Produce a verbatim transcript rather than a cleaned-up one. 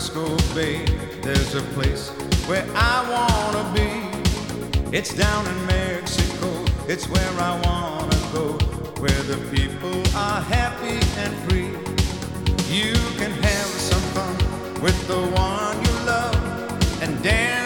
Frisco Bay, there's a place where I wanna be. It's down in Mexico, it's where I wanna go, where the people are happy and free. You can have some fun with the one you love and dance